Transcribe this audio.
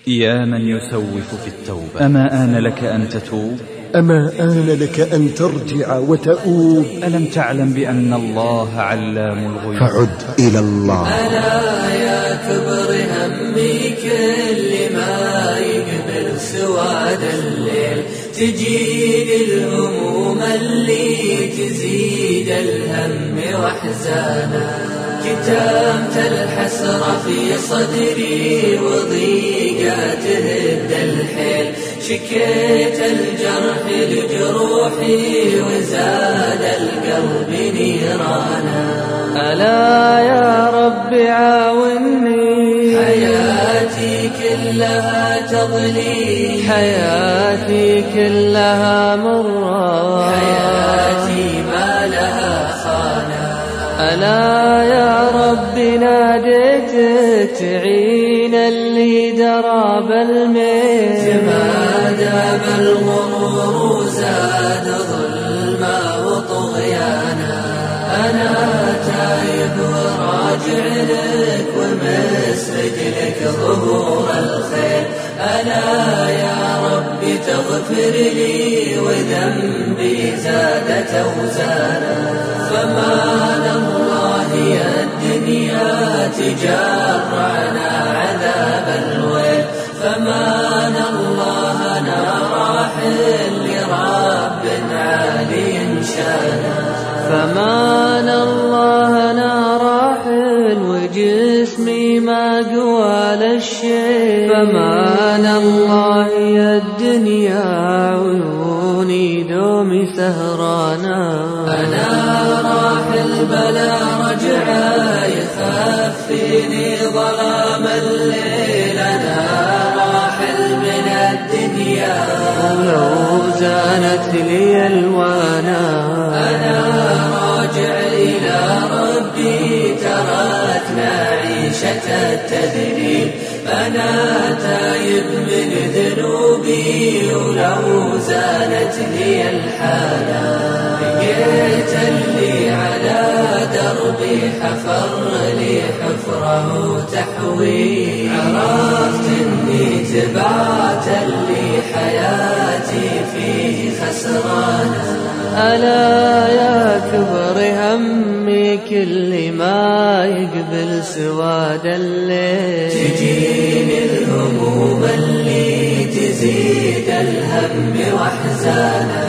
يا من يسوف في التوبة، أما آن لك أن تتوب؟ أما آن لك أن ترجع وتؤوب؟ ألم تعلم بأن الله علام الغيوب؟ فعد إلى الله. ألا يا كبر همي كل ما يقبل سواد الليل، تجيني الهموم اللي تزيد الهم واحزانا، كتمت الحسرة في صدري وضيقة تهد الحيل، شكيت الجرح لجروحي وزاد القلب نيرانا. ألا يا رب عاوني، حياتي كلها تظليم، حياتي كلها مرة، حياتي ما لها خانا. ألا يا رب ناديتك تعين اللي درى بالميل، تمادى بالغرور وزاد ظلما وطغيانا. أنا تايب وراجع لك ومسرج لك ظهور الخير، ألا يا رب تغفر لي وذنبي زادت أوزانا. فمان الله يا الدنيا تجرعنا عذاب الويل، فمان الله أنا راحل لرب عالي شانا. فمان الله أنا راحل وجسمي ما قوى للشيء، فمان الله يا الدنيا عيوني دومي سهرانا. أنا راحل بلا رجعة يخفيني ظلام الليل، أنا راحل من الدنيا ولو زانت لي الوانا. أنا راجع إلى ربي تركنا عيشة التذليل، أنا تايب من ذنوبي ولو زالت لي الحالة. لقيت اللي على دربي حفر لي حفره تحوي، عرفت اني تبعت اللي حياتي فيه خسرانة. ألا يا كبر همي كل ما يقبل سواد الليل، تجيني الهموم اللي تزيد الهم واحزانا.